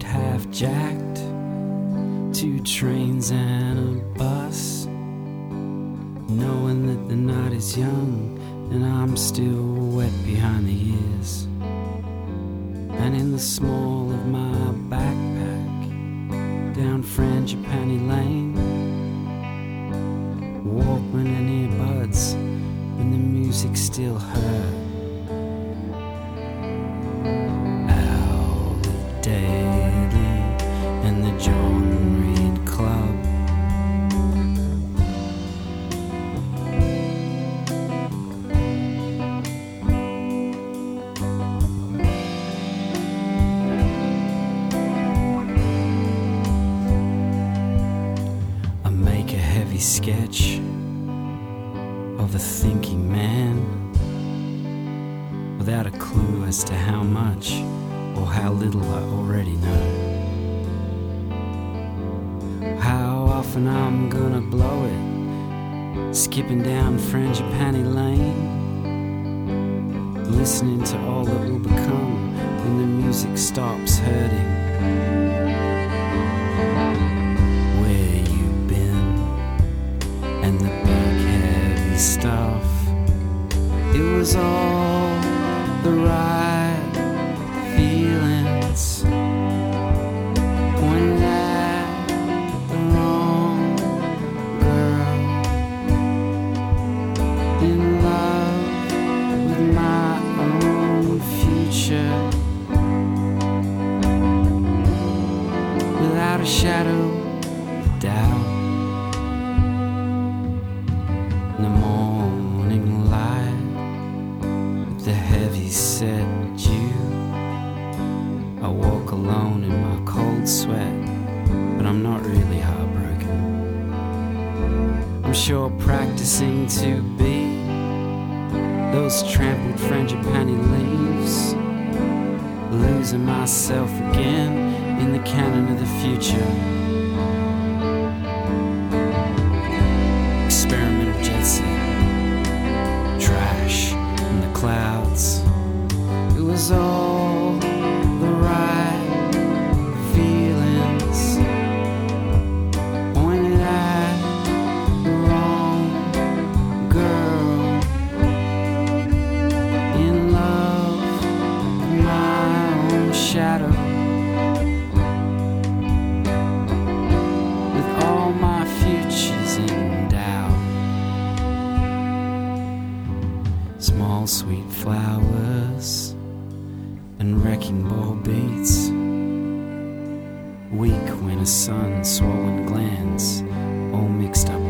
half jacked, 2 trains and a bus, knowing that the night is young and I'm still wet behind the years. And in the small of my backpack, down Frangipani Lane, Walkman and earbuds, when the music still hurt. Al Daly and the John Reed Club. I make a heavy sketch of a thinking man, without a clue as to how much or how little I already know. How often I'm gonna blow it, skipping down Frangipani Lane, listening to all that will become when the music stops hurting. Where you been and the big heavy stuff, it was all the right feelings, pointed at the wrong girl, in love with my own future, without a shadow of doubt. In the morning light, the heavy set dew, I walk alone in my cold sweat, but I'm not really heartbroken. I'm sure practicing to be those trampled Frangipani leaves, losing myself again in the canon of the future. Experimental jet set, trash in the clouds. It was all the right feelings, pointed at the wrong girl, in love with my own shadow, with all my futures in doubt. Small sweet flowers and wrecking ball beats, weak when a sun swollen glands, all mixed up